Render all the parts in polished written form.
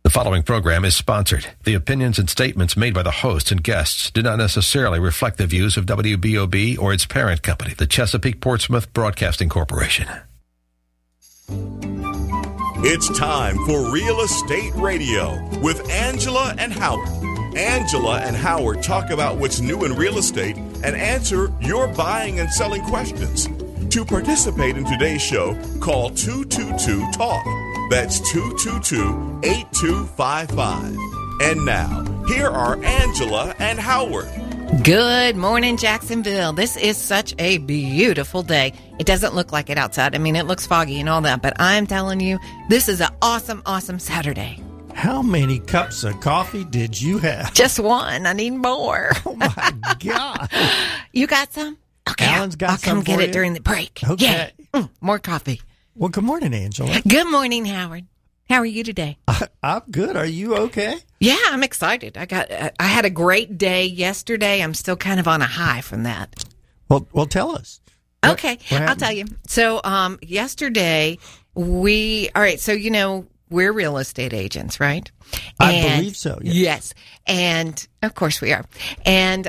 The following program is sponsored. The opinions and statements made by the hosts and guests do not necessarily reflect the views of WBOB or its parent company, the Chesapeake Portsmouth Broadcasting Corporation. It's time for Real Estate Radio with Angela and Howard. Angela and Howard talk about what's new in real estate and answer your buying and selling questions. To participate in today's show, call 222-TALK. That's 222-8255. And now, here are Angela and Howard. Good morning, Jacksonville. This is such a beautiful day. It doesn't look like it outside. I mean, it looks foggy and all that, but I'm telling you, this is an awesome, awesome Saturday. How many cups of coffee did you have? Just one. I need more. Oh, my God. You got some? Okay, Alan's got I'll some come get for it you? during the break. Okay. Yeah. More coffee. Well, good morning, Angela. Good morning, Howard. How are you today? I'm good. Are you okay? Yeah, I'm excited. I had a great day yesterday. I'm still kind of on a high from that. Well, tell us. Okay, I'll tell you. So, yesterday all right, so, you know, we're real estate agents, right? I believe so, yes. Yes, and of course we are. And,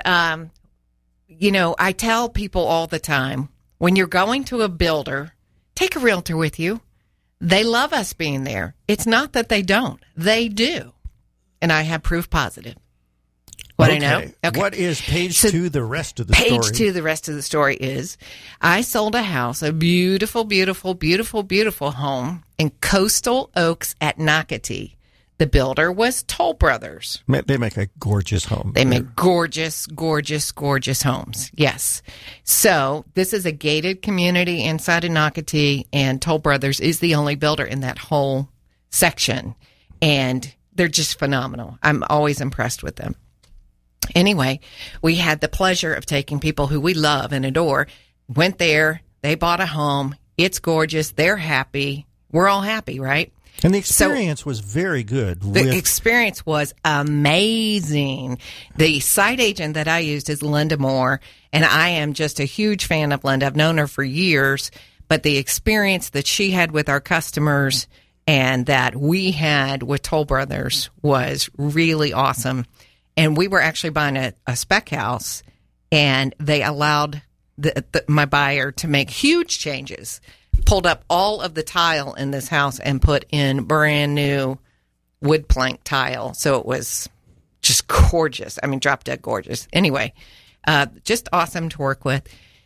you know, I tell people all the time, when you're going to a builder, take a realtor with you. They love us being there. It's not that they don't. They do. And I have proof positive. What I know? Okay. What is page 2, the rest of the story? Page 2, the rest of the story is, I sold a house, a beautiful, beautiful, beautiful, beautiful home in Coastal Oaks at Nocatee. The builder was Toll Brothers. They make a gorgeous home. They make gorgeous, gorgeous, gorgeous homes. Yes. So this is a gated community inside of Nocatee, and Toll Brothers is the only builder in that whole section. And they're just phenomenal. I'm always impressed with them. Anyway, we had the pleasure of taking people who we love and adore, went there, they bought a home, it's gorgeous, they're happy, we're all happy, right? And the experience was very good. The experience was amazing. The site agent that I used is Linda Moore, and I am just a huge fan of Linda. I've known her for years, but the experience that she had with our customers and that we had with Toll Brothers was really awesome. And we were actually buying a spec house, and they allowed my buyer to make huge changes. Pulled up all of the tile in this house and put in brand new wood plank tile. So it was just gorgeous. I mean, drop dead gorgeous. Anyway, just awesome to work with.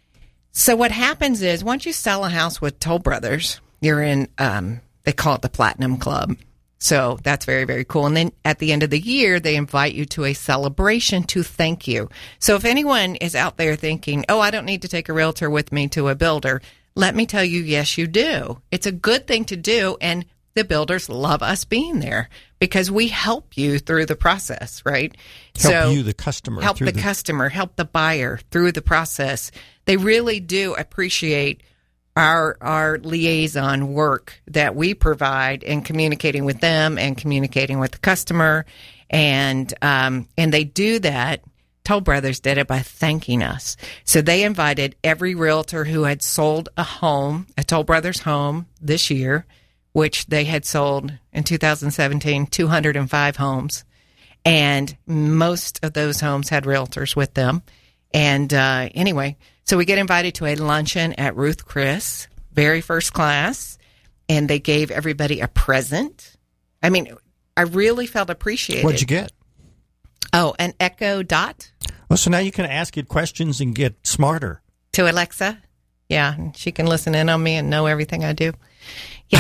So what happens is once you sell a house with Toll Brothers, you're in, they call it the Platinum Club. So that's very, very cool. And then at the end of the year, they invite you to a celebration to thank you. So if anyone is out there thinking, oh, I don't need to take a realtor with me to a builder, let me tell you, yes, you do. It's a good thing to do, and the builders love us being there because we help you through the process, right? Help you, the customer. Help the customer, help the buyer through the process. They really do appreciate our liaison work that we provide in communicating with them and communicating with the customer, and they do that. Toll Brothers did it by thanking us. So they invited every realtor who had sold a home, a Toll Brothers home this year, which they had sold in 2017, 205 homes. And most of those homes had realtors with them. And anyway, so we get invited to a luncheon at Ruth Chris, very first class. And they gave everybody a present. I mean, I really felt appreciated. What'd you get? Oh, an Echo Dot. Well, so now you can ask it questions and get smarter. To Alexa? Yeah, and she can listen in on me and know everything I do. Yeah.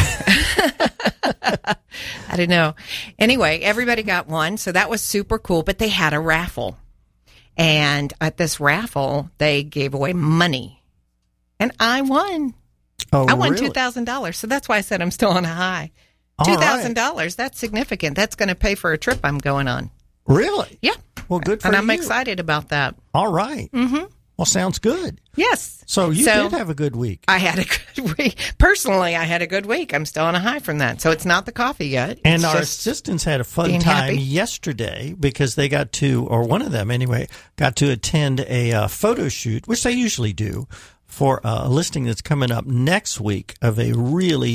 I don't know. Anyway, everybody got one, so that was super cool, but they had a raffle. And at this raffle, they gave away money. And I won. Oh, I won really? $2,000, so that's why I said I'm still on a high. All $2,000, right. That's significant. That's going to pay for a trip I'm going on. Really? Yeah. Well, good for you. you. And I'm excited about that. All right. Mm-hmm. Well, sounds good. Yes. So you did have a good week. I had a good week. Personally, I had a good week. I'm still on a high from that. So it's not the coffee yet. And our assistants had a fun time yesterday because they got to, or one of them anyway, got to attend a photo shoot, which they usually do, for a listing that's coming up next week of a really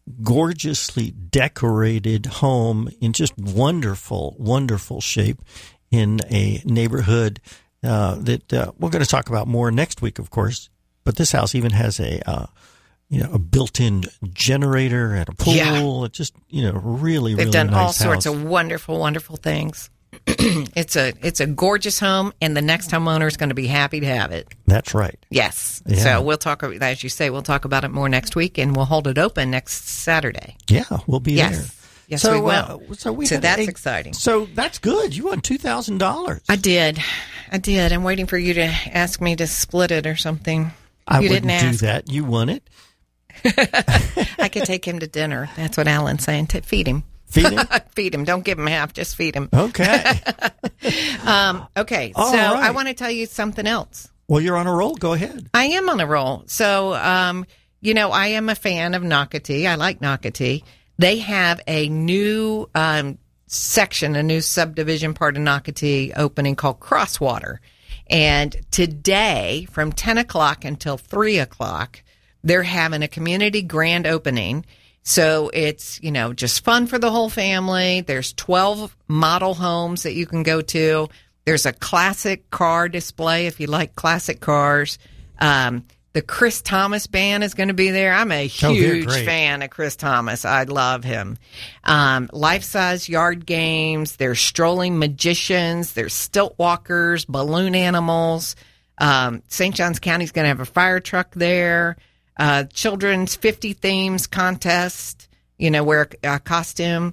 gorgeously decorated home in just wonderful, wonderful shape in a neighborhood that we're going to talk about more next week, of course. But this house even has a built-in generator and a pool. Yeah. It's just, really, They've really done nice all sorts house. of wonderful, wonderful things. It's a gorgeous home, and the next homeowner is going to be happy to have it. That's right. Yes. Yeah. So we'll talk, as you say, we'll talk about it more next week, and we'll hold it open next Saturday. Yeah, we'll be there. Yes, we will. So that's exciting. So that's good. You won $2,000. I did. I'm waiting for you to ask me to split it or something. I wouldn't do that. You won it. I could take him to dinner. That's what Alan's saying. Feed him. Feed him? Feed him. Don't give him half. Just feed him. Okay. Okay. All so right. I want to tell you something else. Well, you're on a roll. Go ahead. I am on a roll. So, I am a fan of Nocatee. I like Nocatee. They have a new section, a new subdivision part of Nocatee opening called Crosswater. And today, from 10 o'clock until 3 o'clock, they're having a community grand opening. So it's, just fun for the whole family. There's 12 model homes that you can go to. There's a classic car display if you like classic cars. The Chris Thomas band is going to be there. I'm a huge fan of Chris Thomas. I love him. Life-size yard games. There's strolling magicians. There's stilt walkers, balloon animals. St. Johns County is going to have a fire truck there. Children's 50 themes contest. Wear a costume.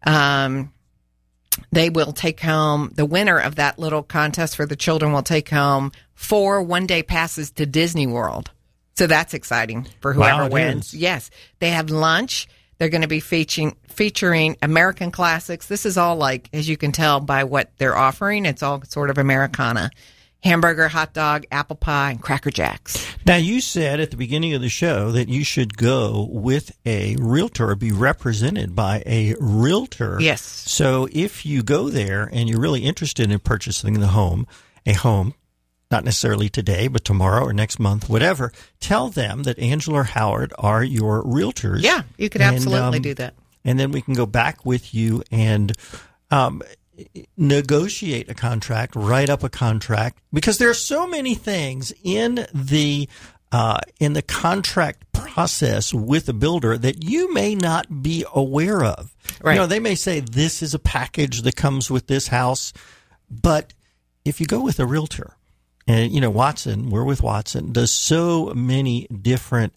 They will take home, the winner of that little contest for the children will take home 4 one-day passes to Disney World. So that's exciting for whoever wins. Yes. They have lunch. They're going to be featuring American classics. This is all as you can tell by what they're offering, it's all sort of Americana. Hamburger, hot dog, apple pie, and Cracker Jacks. Now, you said at the beginning of the show that you should go with a realtor or be represented by a realtor. Yes. So if you go there and you're really interested in purchasing a home, not necessarily today, but tomorrow or next month, whatever, tell them that Angela or Howard are your realtors. Yeah, you could absolutely do that. And then we can go back with you and negotiate a contract, write up a contract, because there are so many things in the contract process with a builder that you may not be aware of. Right. They may say this is a package that comes with this house, but if you go with a realtor, and we're with Watson, does so many different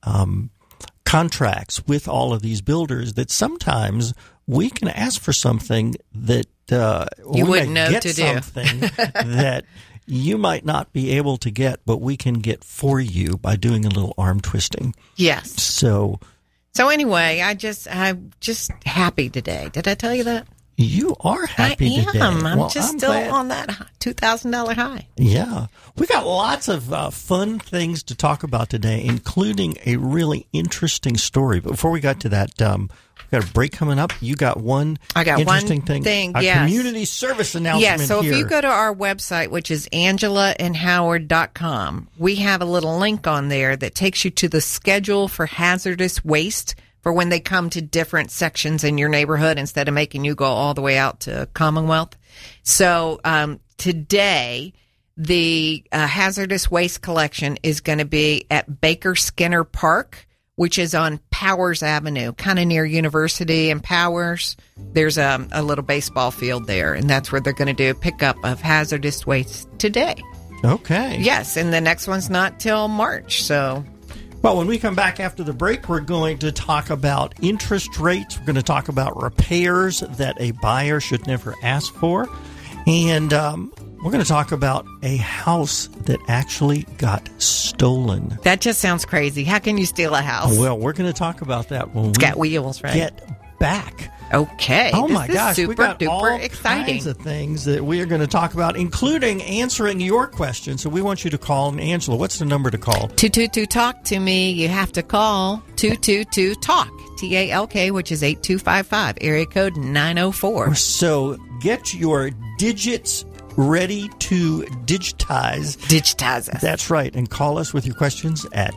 contracts with all of these builders that sometimes we can ask for something that you wouldn't know to something that you might not be able to get, but we can get for you by doing a little arm twisting. Yes. So anyway, I'm just happy today. Did I tell you that? You are happy today. I'm still on that $2,000 high. Yeah. We got lots of fun things to talk about today, including a really interesting story. But before we got to that, we've got a break coming up. You got interesting thing. A community service announcement here. Yes, so if you go to our website, which is angelaandhoward.com, we have a little link on there that takes you to the schedule for hazardous waste for when they come to different sections in your neighborhood instead of making you go all the way out to Commonwealth. So today, the hazardous waste collection is going to be at Baker Skinner Park, which is on Powers Avenue, kind of near University and Powers. There's a little baseball field there, and that's where they're going to do a pickup of hazardous waste today. Okay. Yes, and the next one's not till March, so... Well, when we come back after the break, we're going to talk about interest rates. We're going to talk about repairs that a buyer should never ask for. And we're going to talk about a house that actually got stolen. That just sounds crazy. How can you steal a house? Well, we're going to talk about that when it's got wheels, right? Get back. Okay. Oh, my gosh. Super we got duper all exciting kinds of things that we are going to talk about, including answering your questions. So we want you to call. And Angela, what's the number to call? 222-TALK to me. You have to call 222-TALK, TALK, which is 8255, area code 904. So get your digits ready to digitize. Digitize us. That's right. And call us with your questions at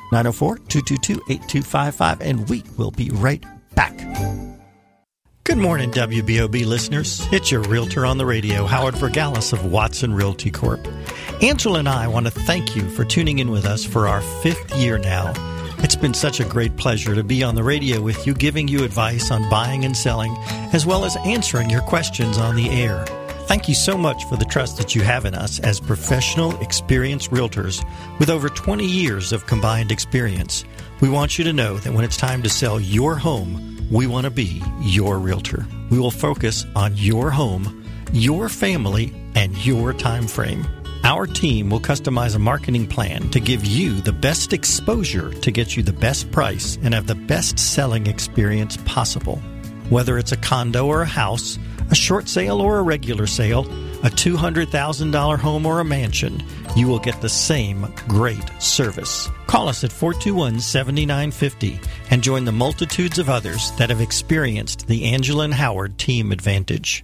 904-222-8255, and we will be right back. Good morning, WBOB listeners. It's your Realtor on the Radio, Howard Vergalis of Watson Realty Corp. Angela and I want to thank you for tuning in with us for our 5th year now. It's been such a great pleasure to be on the radio with you, giving you advice on buying and selling, as well as answering your questions on the air. Thank you so much for the trust that you have in us as professional, experienced realtors with over 20 years of combined experience. We want you to know that when it's time to sell your home, we want to be your realtor. We will focus on your home, your family, and your time frame. Our team will customize a marketing plan to give you the best exposure to get you the best price and have the best selling experience possible. Whether it's a condo or a house, a short sale or a regular sale, a $200,000 home or a mansion, you will get the same great service. Call us at 421-7950 and join the multitudes of others that have experienced the Angela and Howard team advantage.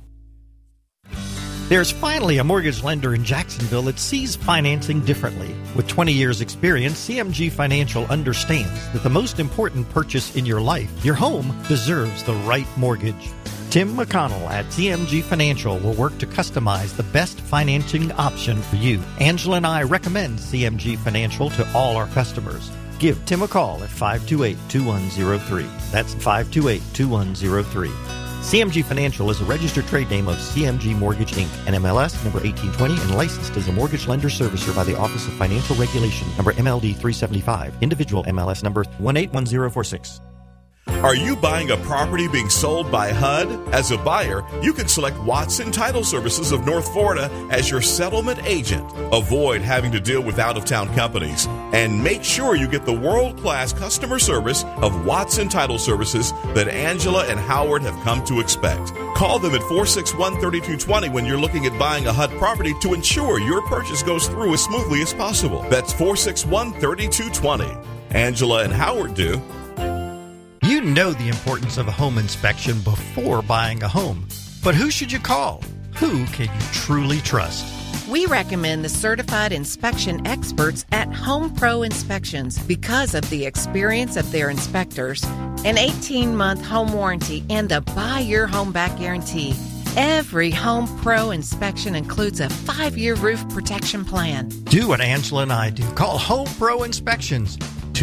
There's finally a mortgage lender in Jacksonville that sees financing differently. With 20 years' experience, CMG Financial understands that the most important purchase in your life, your home, deserves the right mortgage. Tim McConnell at CMG Financial will work to customize the best financing option for you. Angela and I recommend CMG Financial to all our customers. Give Tim a call at 528-2103. That's 528-2103. CMG Financial is a registered trade name of CMG Mortgage, Inc., NMLS number 1820, and licensed as a mortgage lender servicer by the Office of Financial Regulation, number MLD 375, individual MLS number 181046. Are you buying a property being sold by HUD? As a buyer, you can select Watson Title Services of North Florida as your settlement agent. Avoid having to deal with out-of-town companies and make sure you get the world-class customer service of Watson Title Services that Angela and Howard have come to expect. Call them at 461-3220 when you're looking at buying a HUD property to ensure your purchase goes through as smoothly as possible. That's 461-3220. Angela and Howard do. You know the importance of a home inspection before buying a home. But who should you call? Who can you truly trust? We recommend the certified inspection experts at Home Pro Inspections because of the experience of their inspectors, an 18-month home warranty, and the Buy Your Home Back guarantee. Every Home Pro inspection includes a 5-year roof protection plan. Do what Angela and I do. Call Home Pro Inspections,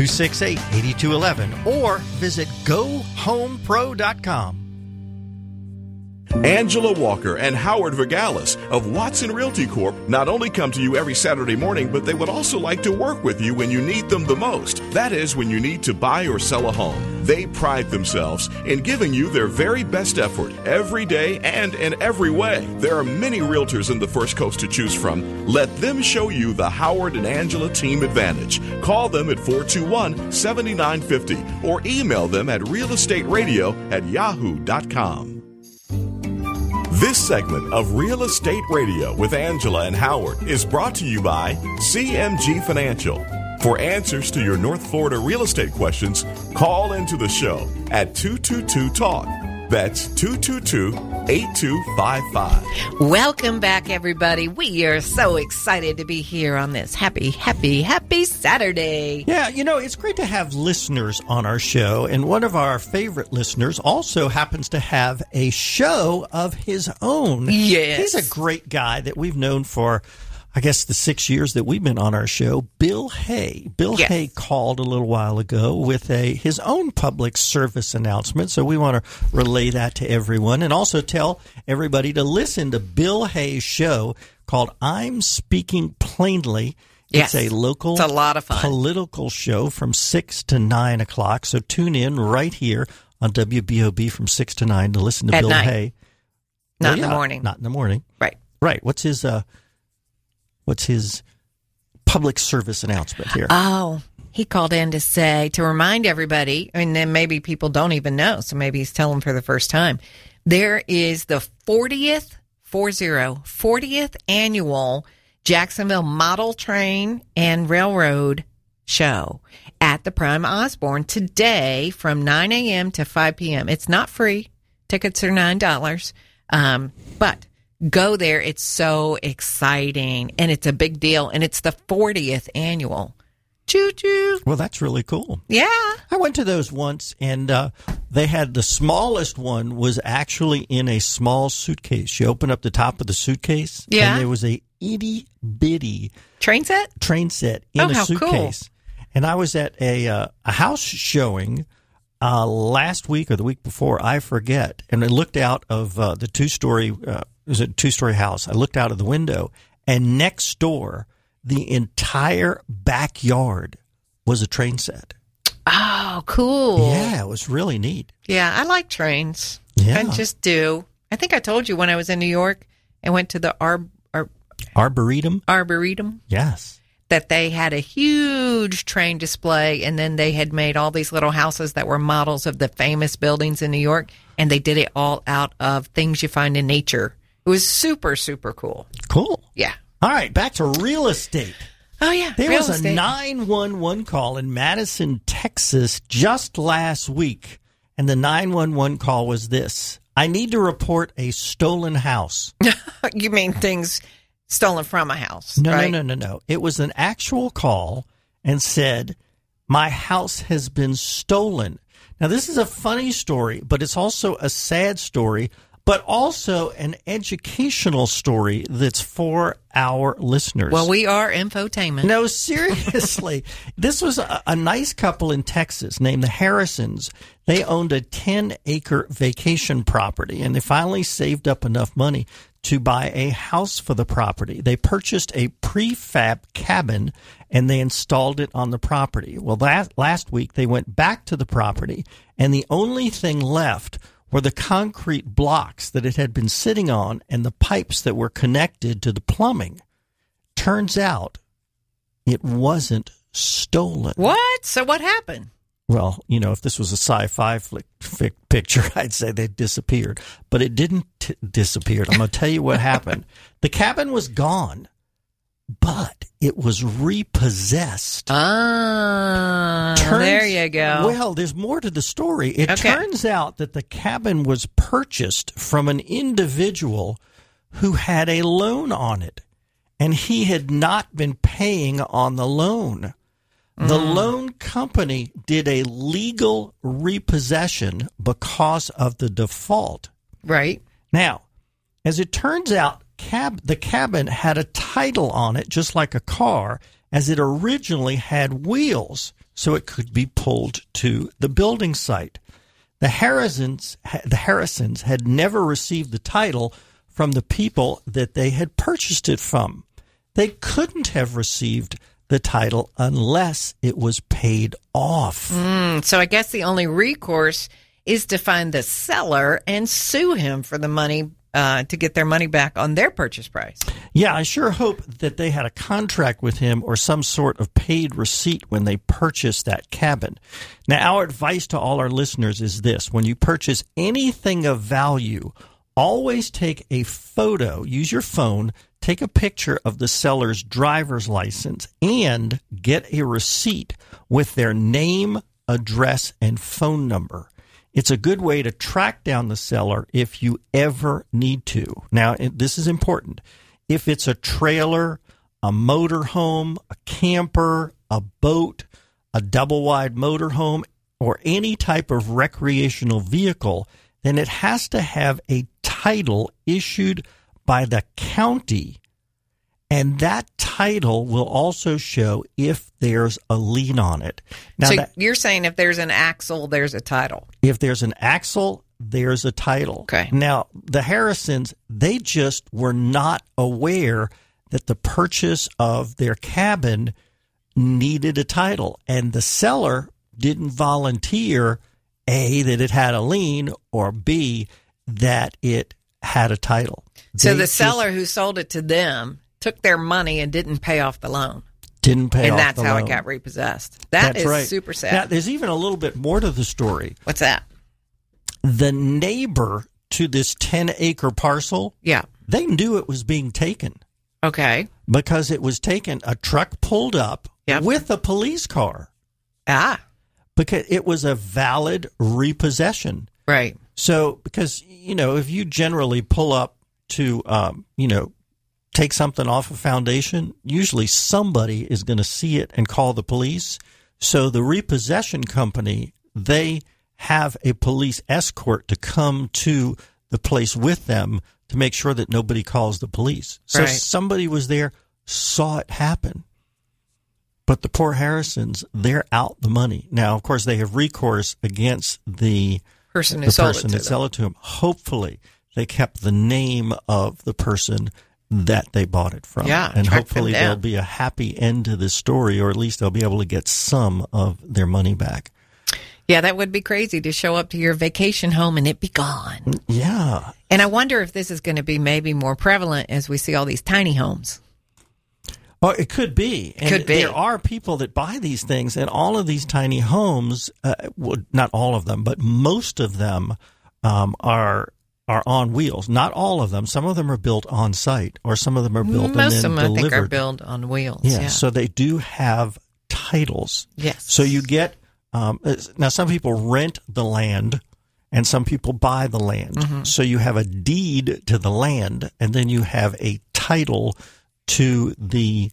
268-8211, or visit GoHomePro.com. Angela Walker and Howard Vergalis of Watson Realty Corp. not only come to you every Saturday morning, but they would also like to work with you when you need them the most. That is, when you need to buy or sell a home. They pride themselves in giving you their very best effort every day and in every way. There are many realtors in the First Coast to choose from. Let them show you the Howard and Angela team advantage. Call them at 421-7950 or email them at realestateradio@yahoo.com. This segment of Real Estate Radio with Angela and Howard is brought to you by CMG Financial. For answers to your North Florida real estate questions, call into the show at 222-TALK. That's 222-8255. Welcome back, everybody. We are so excited to be here on this happy Saturday. Yeah, you know, it's great to have listeners on our show, and one of our favorite listeners also happens to have a show of his own. Yes. He's a great guy that we've known for, I guess, the 6 years that we've been on our show, Bill Hay. Bill Hay called a little while ago with his own public service announcement, so we want to relay that to everyone and also tell everybody to listen to Bill Hay's show called I'm Speaking Plainly. Yes. It's a local, it's a lot of fun. Political show from 6 to 9 o'clock, so tune in right here on WBOB from 6 to 9 to listen to At Bill night. Hay. Not in the morning. Not in the morning. Right. Right. What's his public service announcement here? Oh, he called in to remind everybody, and then maybe people don't even know, so maybe he's telling them for the first time. There is the 40th annual Jacksonville Model Train and Railroad Show at the Prime Osborne today from 9 a.m. to 5 p.m. It's not free. Tickets are $9. But go there. It's so exciting, and it's a big deal, and it's the 40th annual. Choo-choo. Well, that's really cool. Yeah. I went to those once, and they had the smallest one was actually in a small suitcase. You open up the top of the suitcase, and there was a itty-bitty train set in a suitcase. Cool. And I was at a house showing last week or the week before, I forget, and I looked out of the two-story it was a two-story house. I looked out of the window, and next door, the entire backyard was a train set. Oh, cool. Yeah, it was really neat. Yeah, I like trains. Yeah. I just do. I think I told you when I was in New York, I went to the Arboretum. Yes. That they had a huge train display, and then they had made all these little houses that were models of the famous buildings in New York, and they did it all out of things you find in nature. It was super, super cool. Cool. Yeah. All right, back to real estate. Oh, yeah. There was a 911 call in Madison, Texas just last week, and the 911 call was this: I need to report a stolen house. You mean things stolen from a house? No, right? No. It was an actual call and said, my house has been stolen. Now, this is a funny story, but it's also a sad story, but also an educational story that's for our listeners. Well, we are infotainment. No, seriously. This was a nice couple in Texas named the Harrisons. They owned a 10-acre vacation property, and they finally saved up enough money to buy a house for the property. They purchased a prefab cabin, and they installed it on the property. Well, last week, they went back to the property, and the only thing left were the concrete blocks that it had been sitting on and the pipes that were connected to the plumbing. Turns out it wasn't stolen. What? So what happened? Well, you know, if this was a sci-fi picture, I'd say they disappeared. But it didn't disappear. I'm going to tell you what happened. The cabin was gone, but it was repossessed. There you go. Well, there's more to the story. It turns out that the cabin was purchased from an individual who had a loan on it, and he had not been paying on the loan. The loan company did a legal repossession because of the default. Right. Now, as it turns out, the cabin had a title on it, just like a car, as it originally had wheels, so it could be pulled to the building site. The Harrisons had never received the title from the people that they had purchased it from. They couldn't have received the title unless it was paid off. So I guess the only recourse is to find the seller and sue him for the money to get their money back on their purchase price. Yeah, I sure hope that they had a contract with him or some sort of paid receipt when they purchased that cabin. Now, our advice to all our listeners is this: when you purchase anything of value, always take a photo, use your phone, take a picture of the seller's driver's license, and get a receipt with their name, address, and phone number. It's a good way to track down the seller if you ever need to. Now, this is important. If it's a trailer, a motorhome, a camper, a boat, a double-wide motorhome, or any type of recreational vehicle, then it has to have a title issued by the county, and that title will also show if there's a lien on it. Now, so you're saying if there's an axle, there's a title. If there's an axle, there's a title. Okay. Now, the Harrisons, they just were not aware that the purchase of their cabin needed a title, and the seller didn't volunteer, A, that it had a lien, or B, that it had a title. So the seller who sold it to them took their money and didn't pay off the loan. Didn't pay off the loan. And that's how it got repossessed. That's right. Super sad. Now, there's even a little bit more to the story. What's that? The neighbor to this 10-acre parcel, they knew it was being taken. Okay. Because it was taken, a truck pulled up with a police car. Because it was a valid repossession. Right. So, because, you know, if you generally pull up to, take something off a foundation, usually somebody is going to see it and call the police. So the repossession company, they have a police escort to come to the place with them to make sure that nobody calls the police. So somebody was there, saw it happen. But the poor Harrisons, they're out the money. Now, of course, they have recourse against the person who sold it to them. Hopefully, they kept the name of the person that they bought it from. Yeah, and hopefully there'll be a happy end to this story, or at least they'll be able to get some of their money back. Yeah, that would be crazy to show up to your vacation home and it be gone. Yeah. And I wonder if this is going to be maybe more prevalent as we see all these tiny homes. Well, it could be. And there are people that buy these things, and all of these tiny homes, well, not all of them, but most of them are on wheels. Not all of them. Some of them are built on site, or some of them are built and then delivered. Most of them, I think, are built on wheels. Yeah, so they do have titles. Yes. So you get, now some people rent the land, and some people buy the land. Mm-hmm. So you have a deed to the land, and then you have a title to the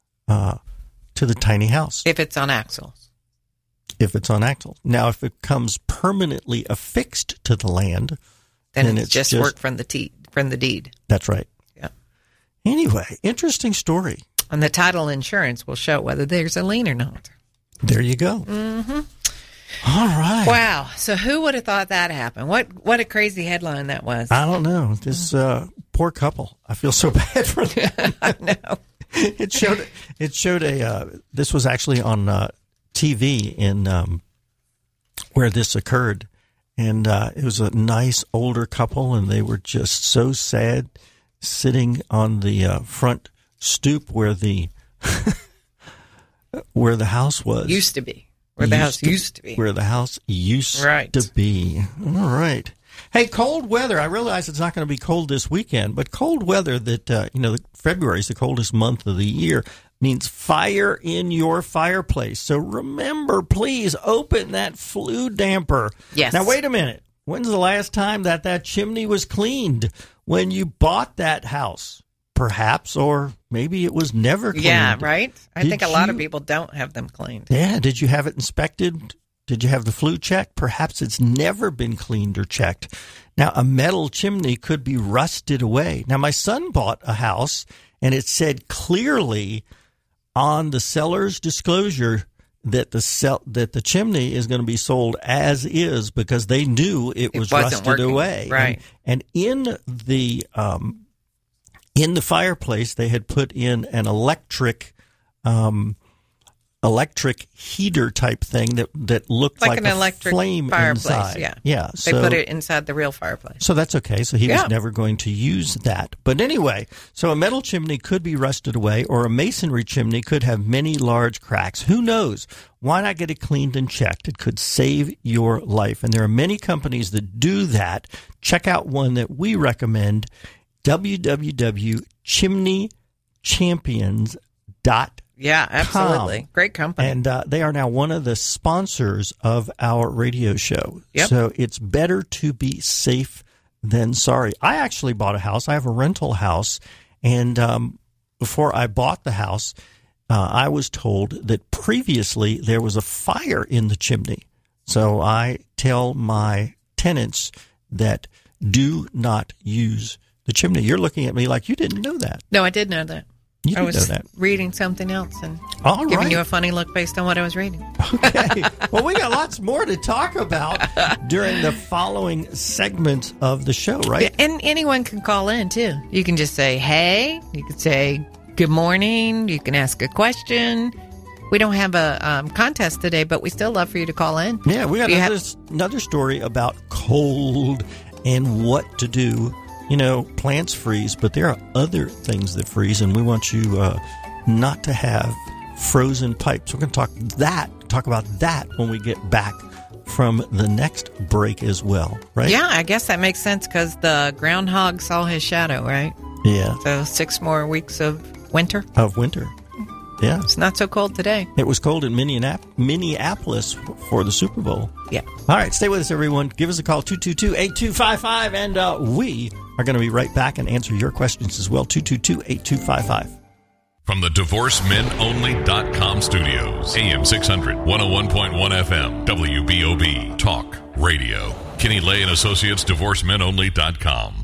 tiny house. If it's on axles. If it's on axles. Now, if it comes permanently affixed to the land, then it's just work from the deed. That's right. Yeah. Anyway, interesting story. And the title insurance will show whether there's a lien or not. There you go. Mm-hmm. All right. Wow. So who would have thought that happened? What a crazy headline that was. I don't know. This poor couple. I feel so bad for them. I know. It showed a this was actually on TV in where this occurred, and it was a nice older couple, and they were just so sad sitting on the front stoop where the where the house was. Used to be. Where the house used to be. Where the house used to be. All right. Hey, cold weather. I realize it's not going to be cold this weekend, but cold weather that, February is the coldest month of the year, means fire in your fireplace. So remember, please open that flue damper. Yes. Now, wait a minute. When's the last time that chimney was cleaned? When you bought that house, perhaps, or maybe it was never cleaned. Yeah, right? I think a lot of people don't have them cleaned. Yeah. Did you have it inspected? Did you have the flue checked? Perhaps it's never been cleaned or checked. Now, a metal chimney could be rusted away. Now, my son bought a house, and it said clearly on the seller's disclosure that the chimney is going to be sold as is, because they knew it was rusted away. Right. And in the fireplace, they had put in an electric heater type thing that looked like an a electric flame fireplace. inside. Yeah. They put it inside the real fireplace. So that's okay. So he was never going to use that. But anyway, so a metal chimney could be rusted away, or a masonry chimney could have many large cracks. Who knows? Why not get it cleaned and checked? It could save your life. And there are many companies that do that. Check out one that we recommend, www.chimneychampions.com. Yeah, absolutely. Great company. And they are now one of the sponsors of our radio show. Yep. So it's better to be safe than sorry. I actually bought a house. I have a rental house. And before I bought the house, I was told that previously there was a fire in the chimney. So I tell my tenants that do not use the chimney. You're looking at me like you didn't know that. No, I did know that. I was reading something else and All giving right. you a funny look based on what I was reading. Okay. Well, we got lots more to talk about during the following segment of the show, right? Yeah, and anyone can call in, too. You can just say, hey. You can say, good morning. You can ask a question. We don't have a contest today, but we still love for you to call in. Yeah, we got another story about cold and what to do. Plants freeze, but there are other things that freeze, and we want you not to have frozen pipes. We're going to talk about that when we get back from the next break as well, right? Yeah, I guess that makes sense because the groundhog saw his shadow, right? Yeah. So 6 more weeks of winter. Yeah. It's not so cold today. It was cold in Minneapolis for the Super Bowl. Yeah. All right, stay with us, everyone. Give us a call, 222-8255, and we are going to be right back and answer your questions as well, 222-8255. From the DivorceMenOnly.com studios, AM 600, 101.1 FM, WBOB, Talk, Radio. Kenny Lay and Associates, DivorceMenOnly.com.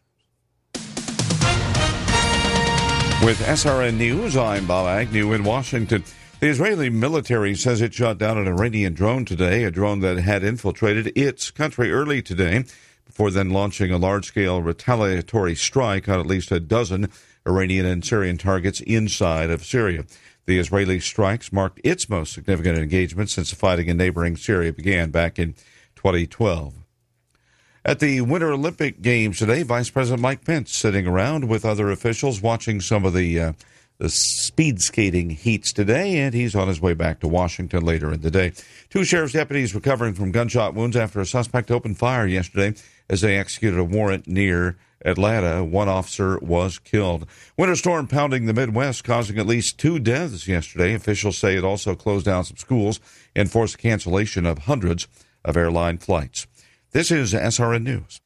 With SRN News, I'm Bob Agnew in Washington. The Israeli military says it shot down an Iranian drone today, a drone that had infiltrated its country early today, before then launching a large-scale retaliatory strike on at least a dozen Iranian and Syrian targets inside of Syria. The Israeli strikes marked its most significant engagement since the fighting in neighboring Syria began back in 2012. At the Winter Olympic Games today, Vice President Mike Pence sitting around with other officials watching some of the speed skating heats today, and he's on his way back to Washington later in the day. 2 sheriff's deputies recovering from gunshot wounds after a suspect opened fire yesterday as they executed a warrant near Atlanta. 1 officer was killed. Winter storm pounding the Midwest, causing at least 2 deaths yesterday. Officials say it also closed down some schools and forced the cancellation of hundreds of airline flights. This is SRN News.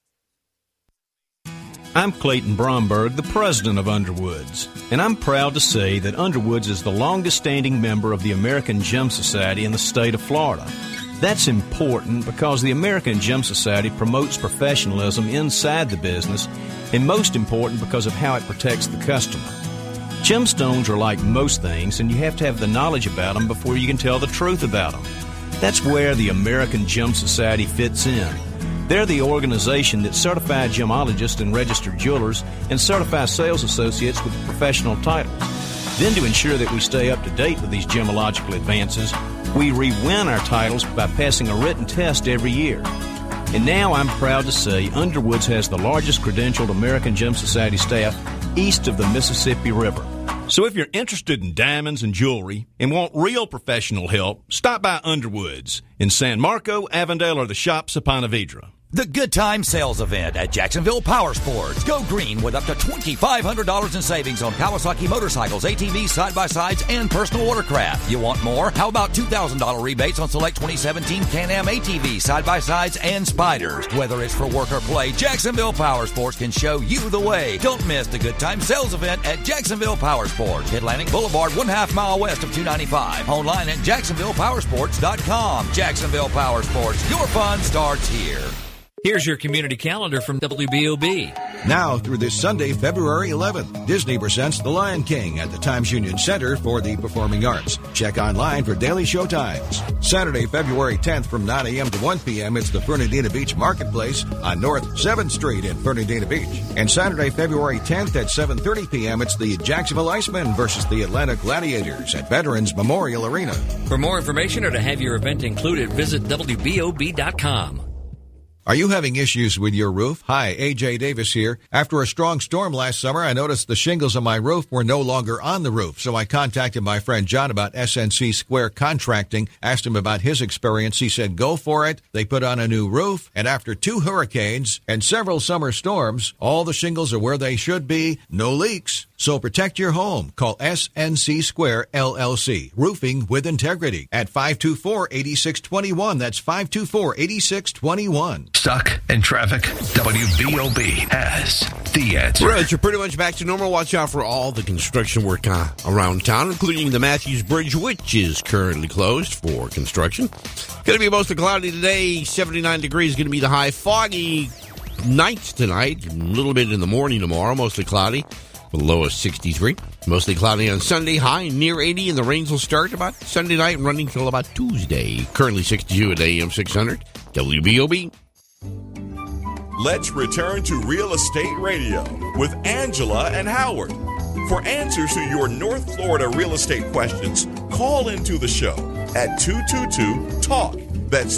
I'm Clayton Bromberg, the president of Underwoods, and I'm proud to say that Underwoods is the longest-standing member of the American Gem Society in the state of Florida. That's important because the American Gem Society promotes professionalism inside the business, and most important because of how it protects the customer. Gemstones are like most things, and you have to have the knowledge about them before you can tell the truth about them. That's where the American Gem Society fits in. They're the organization that certifies gemologists and registered jewelers and certifies sales associates with professional titles. Then to ensure that we stay up to date with these gemological advances, we re-win our titles by passing a written test every year. And now I'm proud to say Underwoods has the largest credentialed American Gem Society staff east of the Mississippi River. So if you're interested in diamonds and jewelry and want real professional help, stop by Underwoods in San Marco, Avondale, or the shops of Ponte Vedra. The Good Time Sales Event at Jacksonville Power Sports. Go green with up to $2,500 in savings on Kawasaki motorcycles, ATVs, side-by-sides, and personal watercraft. You want more? How about $2,000 rebates on select 2017 Can-Am ATVs, side-by-sides, and Spyders? Whether it's for work or play, Jacksonville Power Sports can show you the way. Don't miss the Good Time Sales Event at Jacksonville Power Sports. Atlantic Boulevard, 1/2 mile west of 295. Online at JacksonvillePowersports.com. Jacksonville Power Sports. Your fun starts here. Here's your community calendar from WBOB. Now through this Sunday, February 11th, Disney presents The Lion King at the Times Union Center for the Performing Arts. Check online for daily show times. Saturday, February 10th from 9 a.m. to 1 p.m., it's the Fernandina Beach Marketplace on North 7th Street in Fernandina Beach. And Saturday, February 10th at 7:30 p.m., it's the Jacksonville Icemen versus the Atlanta Gladiators at Veterans Memorial Arena. For more information or to have your event included, visit WBOB.com. Are you having issues with your roof? Hi, A.J. Davis here. After a strong storm last summer, I noticed the shingles on my roof were no longer on the roof, so I contacted my friend John about SNC Square Contracting, asked him about his experience. He said, go for it. They put on a new roof, and after 2 hurricanes and several summer storms, all the shingles are where they should be, no leaks. So protect your home. Call SNC Square LLC, roofing with integrity, at 524-8621. That's 524-8621. Stuck in traffic? WBOB has the answer. Roads are pretty much back to normal. Watch out for all the construction work around town, including the Matthews Bridge, which is currently closed for construction. Going to be mostly cloudy today. 79 degrees going to be the high. Foggy nights tonight. A little bit in the morning tomorrow. Mostly cloudy. The low of 63. Mostly cloudy on Sunday. High near 80, and the rains will start about Sunday night and running till about Tuesday. Currently 62 at AM 600. WBOB. Let's return to Real Estate Radio with Angela and Howard. For answers to your North Florida real estate questions, call into the show at 222-TALK. That's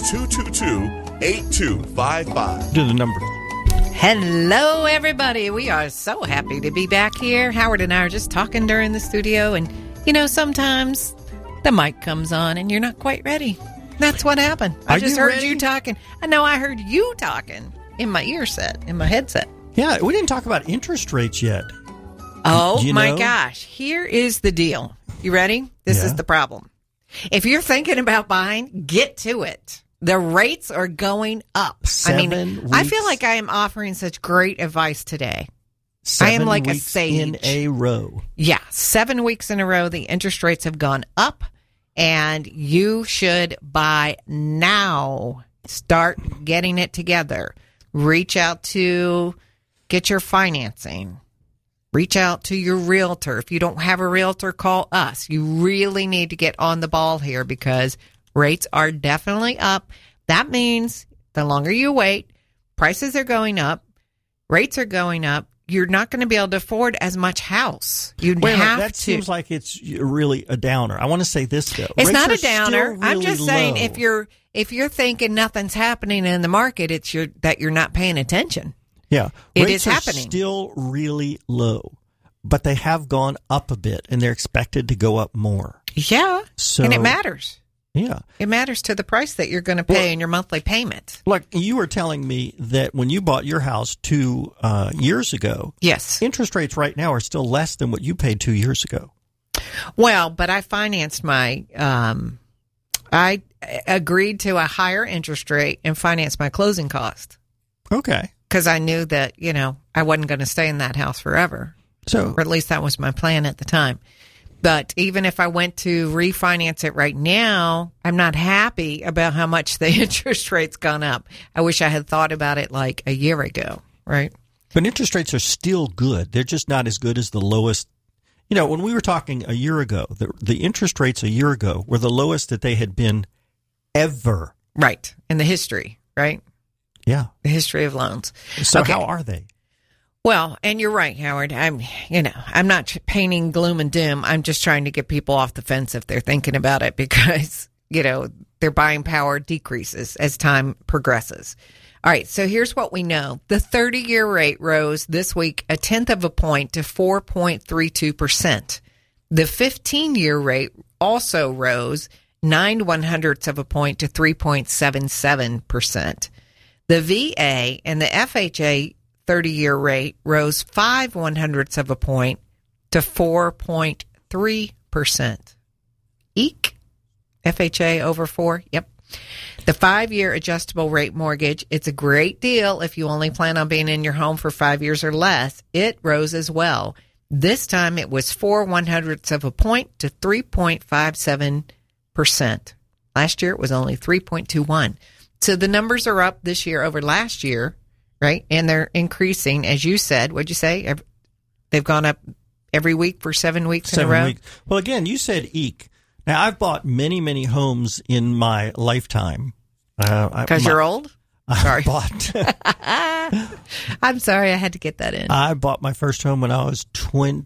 222-8255. Do the number. Hello, everybody. We are so happy to be back here. Howard and I are just talking during the studio, and, sometimes the mic comes on and you're not quite ready. That's what happened. I just heard you talking. I know I heard you talking in my headset. Yeah, we didn't talk about interest rates yet. Oh, Do you my know? gosh. Here is the deal. You ready? This is the problem. If you're thinking about buying, get to it. The rates are going up. I feel like I am offering such great advice today. 7 I am like a weeks sage. in a row. Yeah, 7 weeks in a row, the interest rates have gone up, and you should buy now. Start getting it together. Reach out to get your financing. Reach out to your realtor. If you don't have a realtor, call us. You really need to get on the ball here because rates are definitely up. That means the longer you wait, prices are going up, rates are going up. You're not going to be able to afford as much house. That seems like it's really a downer. I want to say this though. It's Rates not are a downer. still I'm really just saying low. if you're thinking nothing's happening in the market, it's that you're not paying attention. Yeah, It rates is are happening. still really low, but they have gone up a bit, and they're expected to go up more. Yeah, So- and it matters. Yeah. It matters to the price that you're going to pay in your monthly payment. Like you were telling me that when you bought your house 2 years ago, yes, interest rates right now are still less than what you paid 2 years ago. Well, but I financed my, I agreed to a higher interest rate and financed my closing cost. Okay. Because I knew that, I wasn't going to stay in that house forever. So, or at least that was my plan at the time. But even if I went to refinance it right now, I'm not happy about how much the interest rate's gone up. I wish I had thought about it like a year ago, right? But interest rates are still good. They're just not as good as the lowest. When we were talking a year ago, the interest rates a year ago were the lowest that they had been ever. Right. In the history, right? Yeah. The history of loans. So Okay. how are they? Well, and you're right, Howard. I'm not painting gloom and doom. I'm just trying to get people off the fence if they're thinking about it because, their buying power decreases as time progresses. All right. So here's what we know. The 30-year rate rose this week 1/10 of a point to 4.32%. The 15-year rate also rose 0.09 of a point to 3.77%. The VA and the FHA 30-year rate rose 0.05 of a point to 4.3%. Eek. FHA over 4. Yep. The 5-year adjustable rate mortgage, it's a great deal if you only plan on being in your home for 5 years or less. It rose as well. This time it was 0.04 of a point to 3.57%. Last year it was only 3.21. So the numbers are up this year over last year. Right. And they're increasing, as you said. What'd you say? They've gone up every week for 7 weeks in a row. Well, again, you said eek. Now, I've bought many, many homes in my lifetime. Because you're old? Sorry. I'm sorry. I had to get that in. I bought my first home when I was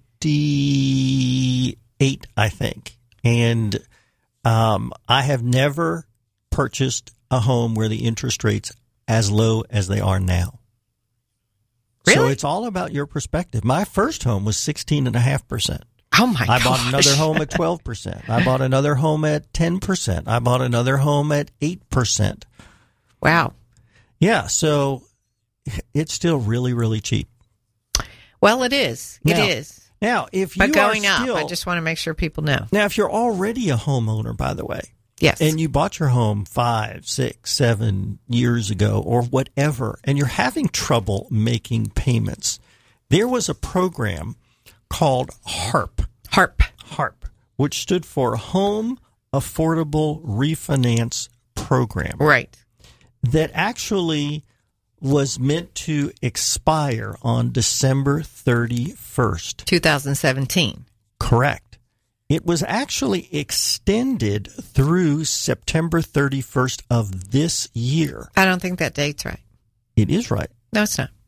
28, I think. And I have never purchased a home where the interest rates as low as they are now. Really? So it's all about your perspective. My first home was 16.5%. Oh my gosh. I bought another home at 12%. I bought another home at 10%. I bought another home at 8%. Wow. Yeah, so it's still really, really cheap. Well, it is. It is. Now, if you but going are still, up, I just want to make sure people know. Now, if you're already a homeowner, by the way, yes, and you bought your home 5, 6, 7 years ago or whatever, and you're having trouble making payments, there was a program called HARP, which stood for Home Affordable Refinance Program. Right. That actually was meant to expire on December 31st. 2017. Correct. It was actually extended through September 31st of this year. I don't think that date's right. It is right. No, it's not.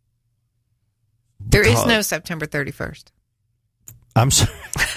There is no September 31st. I'm sorry.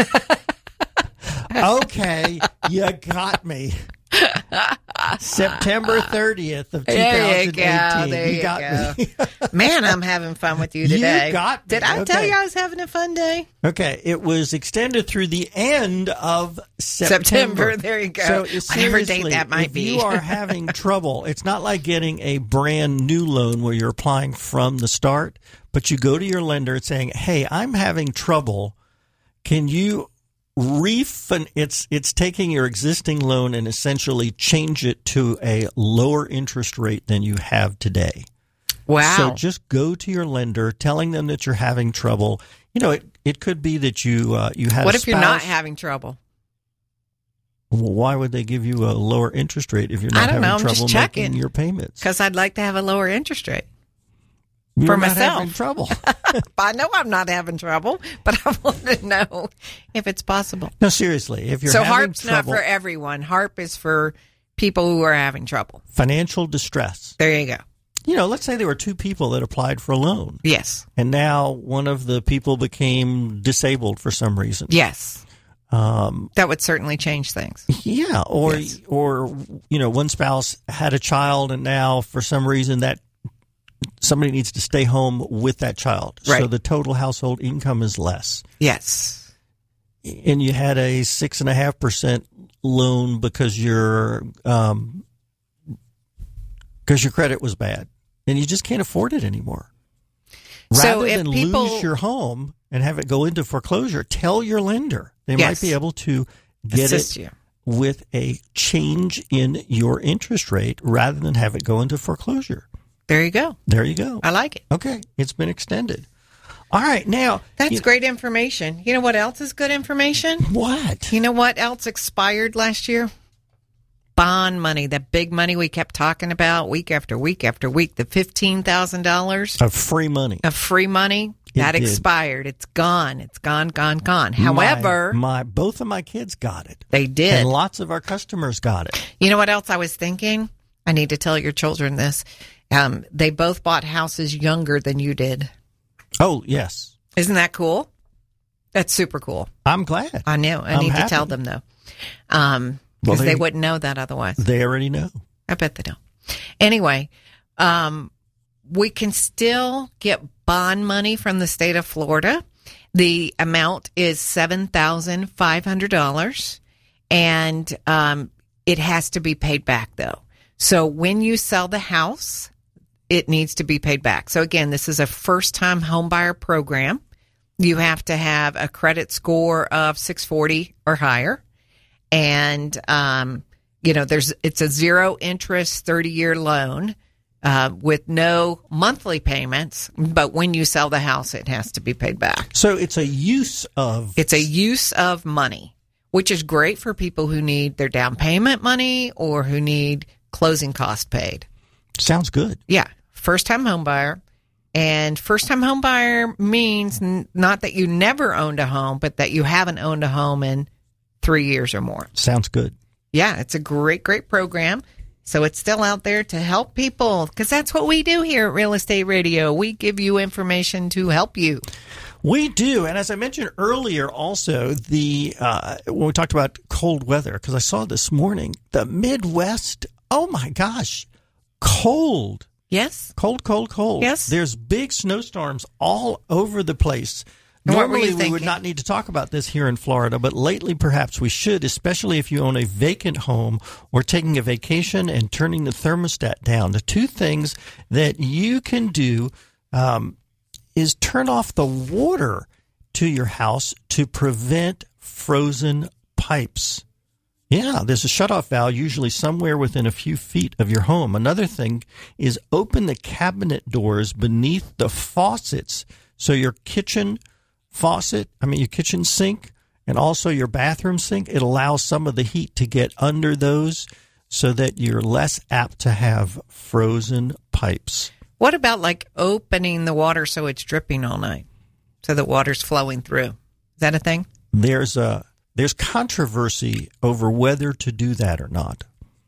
Okay, you got me. September 30th of 2018. There you got me. Man, I'm having fun with you today. You got me. Did I tell you I was having a fun day? Okay, it was extended through the end of September. There you go. So whatever date that might be. If you are having trouble, it's not like getting a brand new loan where you're applying from the start, but you go to your lender saying, hey, I'm having trouble. Can you refund? It's taking your existing loan and essentially change it to a lower interest rate than you have today. Wow. So just go to your lender, telling them that you're having trouble. It could be that you have What a if you're not having trouble? Well, why would they give you a lower interest rate if you're not having trouble making your payments? Because I'd like to have a lower interest rate. You're for not myself. having trouble. I know I'm not having trouble, but I want to know if it's possible. No, seriously. If you're so having HARP's trouble, not for everyone. HARP is for people who are having trouble. Financial distress. There you go. Let's say there were two people that applied for a loan. Yes. And now one of the people became disabled for some reason. Yes. That would certainly change things. Yeah. Or one spouse had a child and now for some reason that somebody needs to stay home with that child. Right. So the total household income is less. Yes. And you had a 6.5% loan because your credit was bad and you just can't afford it anymore. Rather than lose your home and have it go into foreclosure, tell your lender. They might be able to get assist it you with a change in your interest rate rather than have it go into foreclosure. There you go. There you go. I like it. Okay. It's been extended. All right. Now. That's great information. You know what else is good information? What? You know what else expired last year? Bond money, that big money we kept talking about week after week after week, the $15,000 of free money. That expired. It's gone. It's gone. However, both of my kids got it. They did. And lots of our customers got it. You know what else I was thinking? I need to tell your children this. They both bought houses younger than you did. Oh, yes. Isn't that cool? That's super cool. I'm glad. I know. I need to tell them, though. Because they wouldn't know that otherwise. They already know. I bet they don't. Anyway, we can still get bond money from the state of Florida. The amount is $7,500, and it has to be paid back, though. So when you sell the house, it needs to be paid back. So again, this is a first-time homebuyer program. You have to have a credit score of 640 or higher. And, it's a zero interest 30-year loan with no monthly payments. But when you sell the house, it has to be paid back. So it's a use of money, which is great for people who need their down payment money or who need closing cost paid. Sounds good. Yeah. First-time home buyer. And first-time home buyer means not that you never owned a home, but that you haven't owned a home in 3 years or more. Sounds good. Yeah, it's a great, great program. So it's still out there to help people because that's what we do here at Real Estate Radio. We give you information to help you. We do. And as I mentioned earlier, also, when we talked about cold weather, because I saw this morning, the Midwest, oh my gosh, cold. Yes. Cold. Yes. There's big snowstorms all over the place. Normally, we would not need to talk about this here in Florida, but lately perhaps we should, especially if you own a vacant home or taking a vacation and turning the thermostat down. The two things that you can do is turn off the water to your house to prevent frozen pipes. Yeah, there's a shutoff valve usually somewhere within a few feet of your home. Another thing is open the cabinet doors beneath the faucets so your kitchen your kitchen sink and also your bathroom sink, it allows some of the heat to get under those so that you're less apt to have frozen pipes. What about like opening the water so it's dripping all night so the water's flowing through? Is that a thing? There's controversy over whether to do that or not.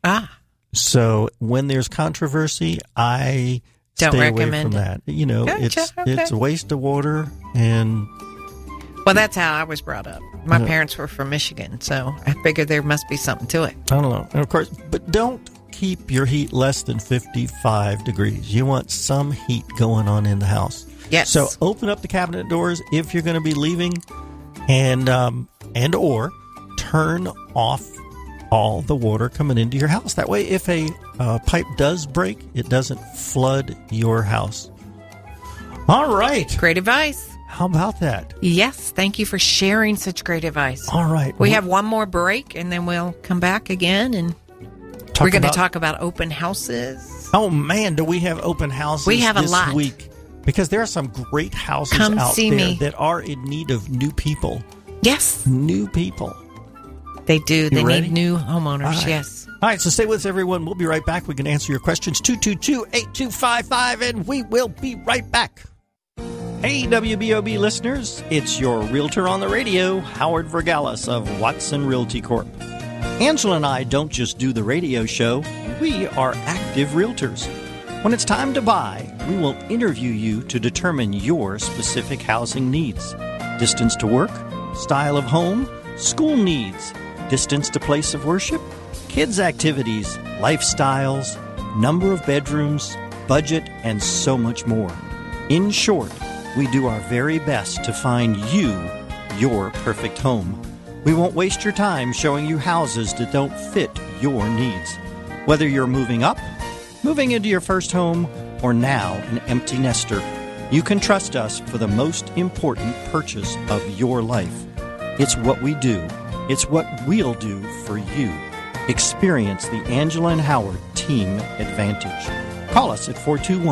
So when there's controversy, I don't stay recommend away from that. You know, gotcha. It's a waste of water. And well, that's how I was brought up. My parents were from Michigan, so I figured there must be something to it. I don't know. And of course, but don't keep your heat less than 55 degrees. You want some heat going on in the house. Yes. So open up the cabinet doors if you're going to be leaving, and or turn off all the water coming into your house. That way, if a pipe does break, it doesn't flood your house. All right. Great advice. How about that? Yes, thank you for sharing such great advice. All right. We have one more break, and then we'll come back again, and we're going to talk about open houses. Oh, man, do we have open houses we have this a lot. week? Because there are some great houses Come out see there me. that are in need of new people. Yes. New people. They do. They ready? need new homeowners, All right. yes. All right, so stay with us, everyone. We'll be right back. We can answer your questions. 222-8255, and we will be right back. Hey, WBOB listeners. It's your realtor on the radio, Howard Vergalis of Watson Realty Corp. Angela and I don't just do the radio show. We are active realtors. When it's time to buy, we will interview you to determine your specific housing needs. Distance to work, style of home, school needs, distance to place of worship, kids' activities, lifestyles, number of bedrooms, budget, and so much more. In short, we do our very best to find you your perfect home. We won't waste your time showing you houses that don't fit your needs. Whether you're moving up, moving into your first home, or now an empty nester, you can trust us for the most important purchase of your life. It's what we do. It's what we'll do for you. Experience the Angela and Howard Team Advantage. Call us at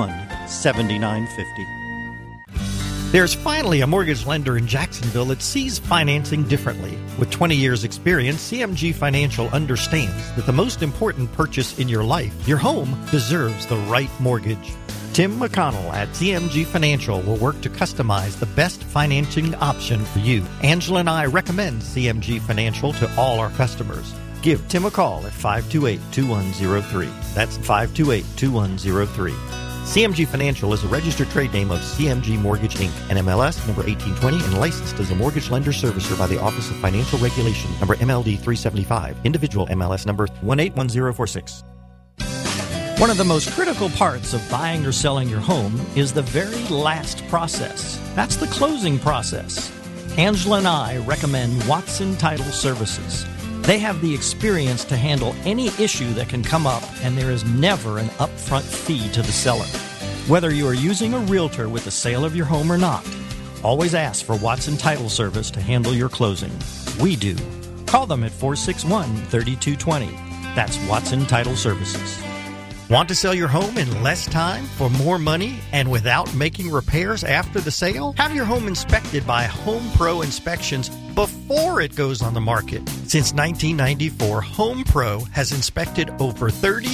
421-7950. There's finally a mortgage lender in Jacksonville that sees financing differently. With 20 years' experience, CMG Financial understands that the most important purchase in your life, your home, deserves the right mortgage. Tim McConnell at CMG Financial will work to customize the best financing option for you. Angela and I recommend CMG Financial to all our customers. Give Tim a call at 528-2103. That's 528-2103. CMG Financial is a registered trade name of CMG Mortgage, Inc., NMLS number 1820, and licensed as a mortgage lender servicer by the Office of Financial Regulation, number MLD 375, individual MLS number 181046. One of the most critical parts of buying or selling your home is the very last process. That's the closing process. Angela and I recommend Watson Title Services. They have the experience to handle any issue that can come up, and there is never an upfront fee to the seller. Whether you are using a realtor with the sale of your home or not, always ask for Watson Title Service to handle your closing. We do. Call them at 461-3220. That's Watson Title Services. Want to sell your home in less time for more money and without making repairs after the sale? Have your home inspected by Home Pro Inspections before it goes on the market. Since 1994, Home Pro has inspected over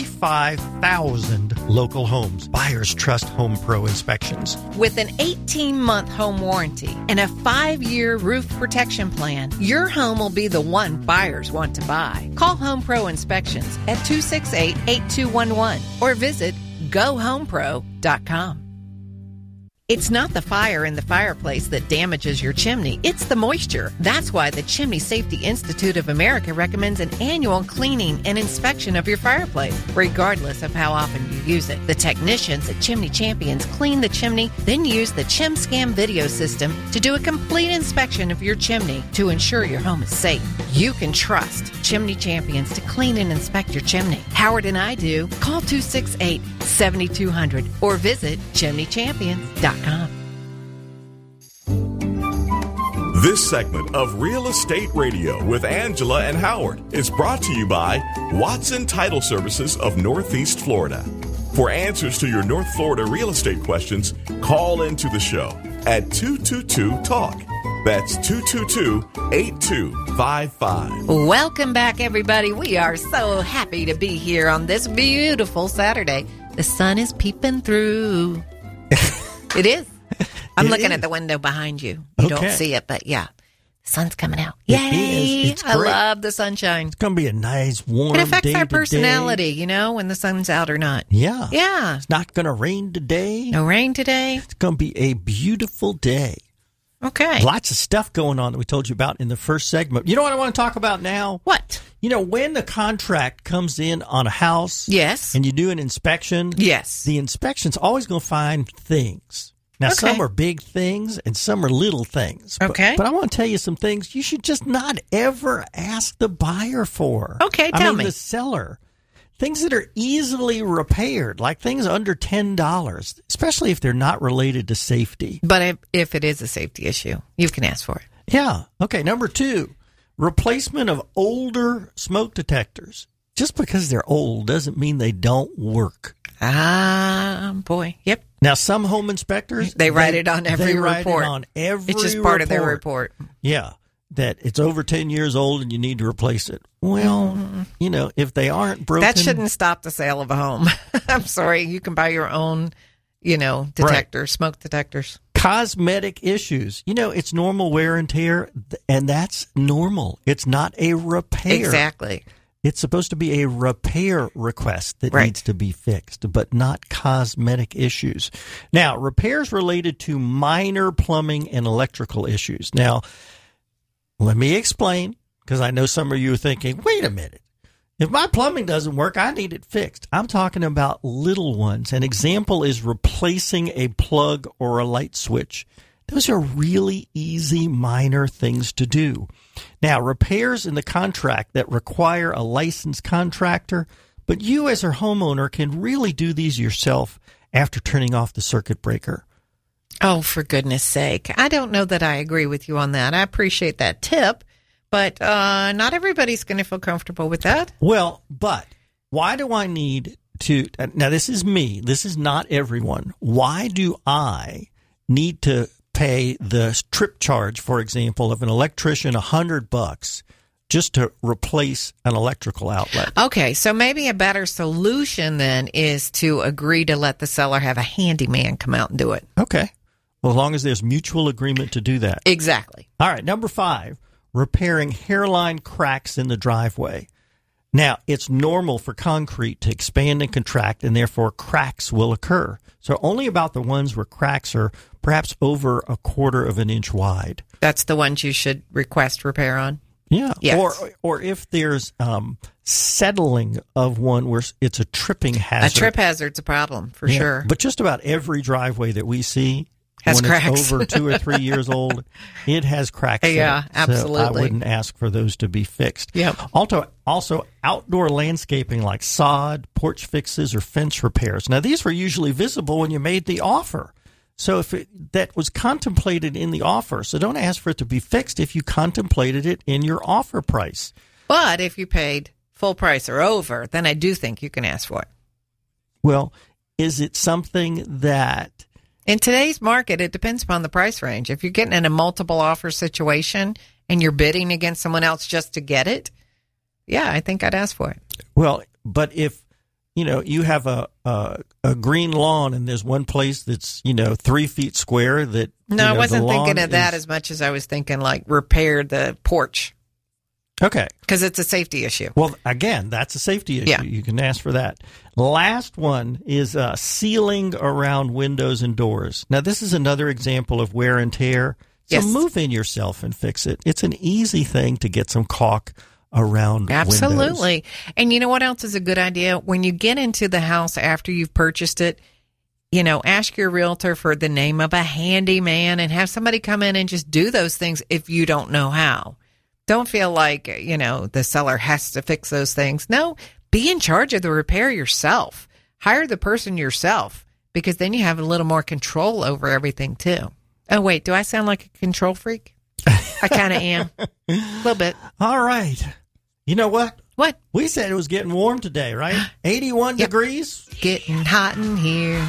35,000 local homes. Buyers trust Home Pro Inspections. With an 18-month home warranty and a 5-year roof protection plan, your home will be the one buyers want to buy. Call Home Pro Inspections at 268-8211 or visit GoHomePro.com. It's not the fire in the fireplace that damages your chimney. It's the moisture. That's why the Chimney Safety Institute of America recommends an annual cleaning and inspection of your fireplace, regardless of how often you use it. The technicians at Chimney Champions clean the chimney, then use the ChimScam video system to do a complete inspection of your chimney to ensure your home is safe. You can trust Chimney Champions to clean and inspect your chimney. Howard and I do. Call 268-7200 or visit chimneychampions.com. This segment of Real Estate Radio with Angela and Howard is brought to you by Watson Title Services of Northeast Florida. For answers to your North Florida real estate questions, call into the show at 222-TALK. That's 222-8255. Welcome back, everybody. We are so happy to be here on this beautiful Saturday. The sun is peeping through. It is. I'm looking at the window behind you. You don't see it, but yeah. The sun's coming out. Yay! It's I love the sunshine. It's going to be a nice, warm day. It affects our today. personality, you know, when the sun's out or not. Yeah. Yeah. It's not going to rain today. No rain today. It's going to be a beautiful day. Okay. Lots of stuff going on that we told you about in the first segment. You know what I want to talk about now? What? You know, when the contract comes in on a house. Yes. And you do an inspection. Yes. The inspection's always going to find things. Now, some are big things and some are little things. Okay. But I want to tell you some things you should just not ever ask the buyer for. Okay, tell me. The seller. things that are easily repaired, like things under $10, especially if they're not related to safety. But if it is a safety issue, you can ask for it. Yeah. Okay, number 2, replacement of older smoke detectors. Just because they're old doesn't mean they don't work. Boy. Yep. Now, some home inspectors, they write it on every report. Write it on every it's just part of their report. Yeah. That it's over 10 years old and you need to replace it. Well, if they aren't broken. That shouldn't stop the sale of a home. I'm sorry. You can buy your own, detectors, right. Smoke detectors. Cosmetic issues. It's normal wear and tear, and that's normal. It's not a repair. Exactly. It's supposed to be a repair request that needs to be fixed, but not cosmetic issues. Now, repairs related to minor plumbing and electrical issues. Now, let me explain, because I know some of you are thinking, wait a minute. If my plumbing doesn't work, I need it fixed. I'm talking about little ones. An example is replacing a plug or a light switch. Those are really easy, minor things to do. Now, repairs in the contract that require a licensed contractor, but you as a homeowner can really do these yourself after turning off the circuit breaker. Oh, for goodness sake. I don't know that I agree with you on that. I appreciate that tip, but not everybody's going to feel comfortable with that. Well, but why do I need to... Now, this is me. This is not everyone. Why do I need to pay the trip charge, for example, of an electrician $100 just to replace an electrical outlet? Okay, so maybe a better solution then is to agree to let the seller have a handyman come out and do it. Okay. Well, as long as there's mutual agreement to do that. Exactly. All right, number 5, repairing hairline cracks in the driveway. Now, it's normal for concrete to expand and contract, and therefore cracks will occur. So only about the ones where cracks are perhaps over 1/4 of an inch wide. That's the ones you should request repair on? Yeah. Yes. Or if there's settling of one where it's a tripping hazard. A trip hazard's a problem, for sure. But just about every driveway that we see has when cracks. It's over 2 or 3 years old, it has cracks. Yeah, absolutely. So I wouldn't ask for those to be fixed. Yep. Also, outdoor landscaping like sod, porch fixes, or fence repairs. Now, these were usually visible when you made the offer. So if that was contemplated in the offer, so don't ask for it to be fixed if you contemplated it in your offer price. But if you paid full price or over, then I do think you can ask for it. Well, is it something that... In today's market, it depends upon the price range. If you're getting in a multiple offer situation and you're bidding against someone else just to get it, yeah, I think I'd ask for it. Well, but if you have a green lawn and there's one place that's 3 feet square that I wasn't thinking of that as much as I was thinking like repair the porch. Okay. Because it's a safety issue. Well, again, that's a safety issue. Yeah. You can ask for that. Last one is sealing around windows and doors. Now, this is another example of wear and tear. So move in yourself and fix it. It's an easy thing to get some caulk around Absolutely. windows. And you know what else is a good idea? When you get into the house after you've purchased it, ask your realtor for the name of a handyman and have somebody come in and just do those things if you don't know how. Don't feel like, the seller has to fix those things. No, be in charge of the repair yourself. Hire the person yourself, because then you have a little more control over everything, too. Oh, wait, do I sound like a control freak? I kind of am. A little bit. All right. You know what? What? We said it was getting warm today, right? 81 degrees. Getting hot in here.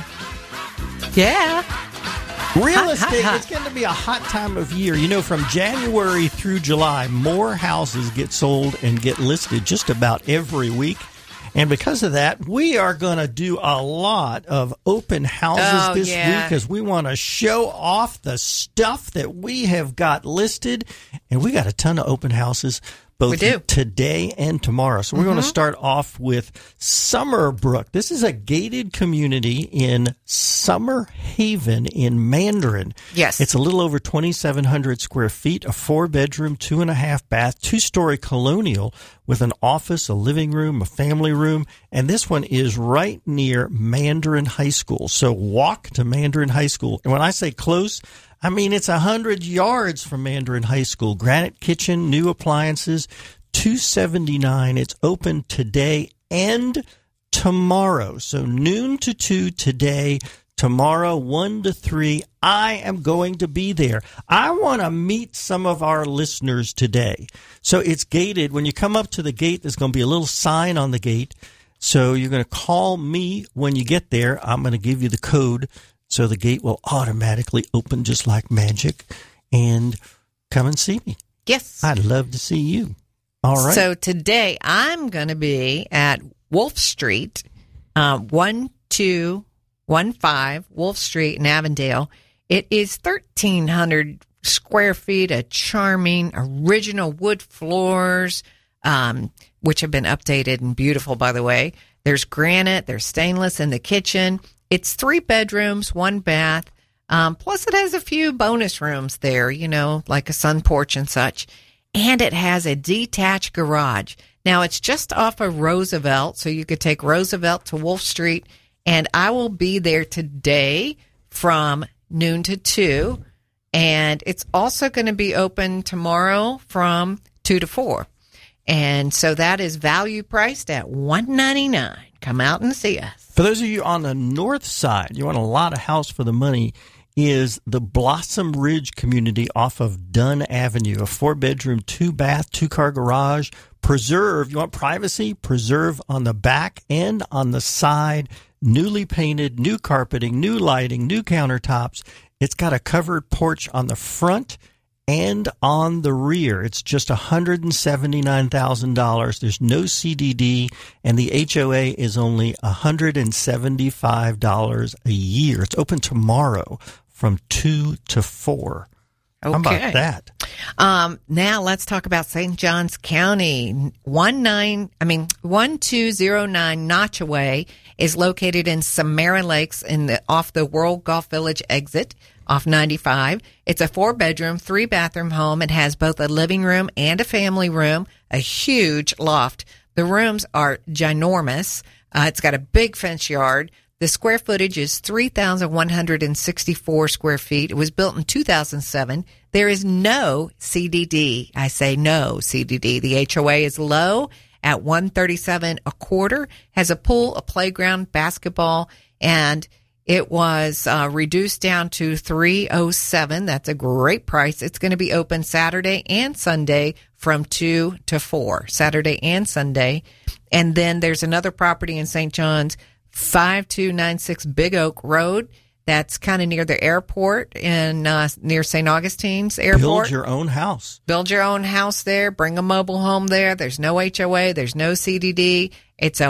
Yeah. Real estate, it's going to be a hot time of year. From January through July, more houses get sold and get listed just about every week. And because of that, we are going to do a lot of open houses this week because we want to show off the stuff that we have got listed. And we got a ton of open houses both today and tomorrow. So we're going to start off with Summerbrook. This is a gated community in Summer Haven in Mandarin. Yes. It's a little over 2,700 square feet, a 4-bedroom, 2.5 bath, 2-story colonial with an office, a living room, a family room. And this one is right near Mandarin High School. So walk to Mandarin High School. And when I say close, I mean, it's 100 yards from Mandarin High School. Granite kitchen, new appliances, $279. It's open today and tomorrow. So noon to 2 today, tomorrow 1 to 3. I am going to be there. I want to meet some of our listeners today. So it's gated. When you come up to the gate, there's going to be a little sign on the gate. So you're going to call me when you get there. I'm going to give you the code so the gate will automatically open just like magic. And come and see me. Yes. I'd love to see you. All right. So today I'm going to be at Wolf Street, 1215 Wolf Street in Avondale. It is 1,300 square feet of charming original wood floors, which have been updated and beautiful, by the way. There's granite, there's stainless in the kitchen. It's 3 bedrooms, 1 bath. Plus it has a few bonus rooms there, like a sun porch and such. And it has a detached garage. Now, it's just off of Roosevelt, so you could take Roosevelt to Wolf Street. And I will be there today from noon to 2. And it's also going to be open tomorrow from 2 to 4. And so that is value priced at $199. Come out and see us. For those of you on the north side, you want a lot of house for the money, is the Blossom Ridge community off of Dunn Avenue, a 4-bedroom, 2-bath, 2-car garage. Preserve, you want privacy? Preserve on the back and on the side. Newly painted, new carpeting, new lighting, new countertops. It's got a covered porch on the front and on the rear. It's just $179,000. There's no CDD, and the HOA is only $175 a year. It's open tomorrow from 2 to 4. Okay. How about that? Now let's talk about St. Johns County. 1209 Notchaway is located in Samara Lakes off the World Golf Village exit off 95. It's a 4-bedroom, 3-bathroom home. It has both a living room and a family room, a huge loft. The rooms are ginormous. It's got a big fence yard. The square footage is 3,164 square feet. It was built in 2007. There is no CDD. I say no CDD. The HOA is low at $137 a quarter, has a pool, a playground, basketball, and it was reduced down to $307. That's a great price. It's going to be open Saturday and Sunday from 2 to 4, Saturday and Sunday. And then there's another property in St. John's, 5296 Big Oak Road. That's kind of near the airport in near St. Augustine's Airport. Build your own house. Build your own house there. Bring a mobile home there. There's no HOA. There's no CDD. It's a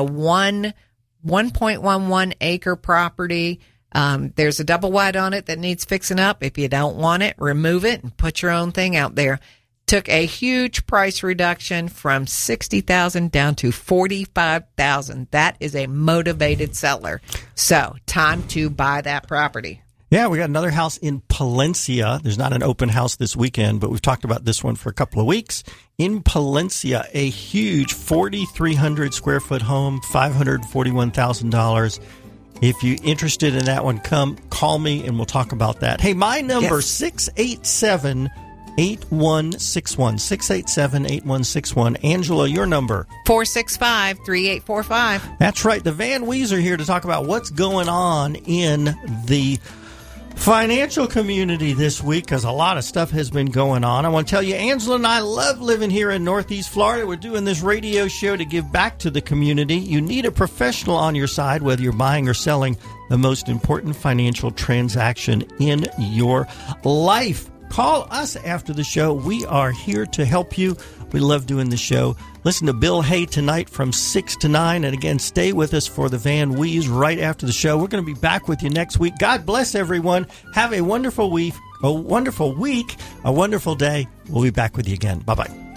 1.11 acre property. There's a double wide on it that needs fixing up. If you don't want it, remove it and put your own thing out there. Took a huge price reduction from $60,000 down to $45,000. That is a motivated seller. So, time to buy that property. Yeah, we got another house in Palencia. There's not an open house this weekend, but we've talked about this one for a couple of weeks. In Palencia, a huge 4,300 square foot home, $541,000. If you're interested in that one, call me and we'll talk about that. Hey, my number, yes. 687-8161. 687-8161. Angela, your number? 465-3845. That's right. The Van Wees are here to talk about what's going on in the financial community this week, because a lot of stuff has been going on. I want to tell you, Angela and I love living here in Northeast Florida. We're doing this radio show to give back to the community. You need a professional on your side, whether you're buying or selling the most important financial transaction in your life. Call us after the show. We are here to help you. We love doing the show. Listen to Bill Hay tonight from 6 to 9. And again, stay with us for the Van Wees right after the show. We're going to be back with you next week. God bless everyone. Have a wonderful week, a wonderful day. We'll be back with you again. Bye-bye.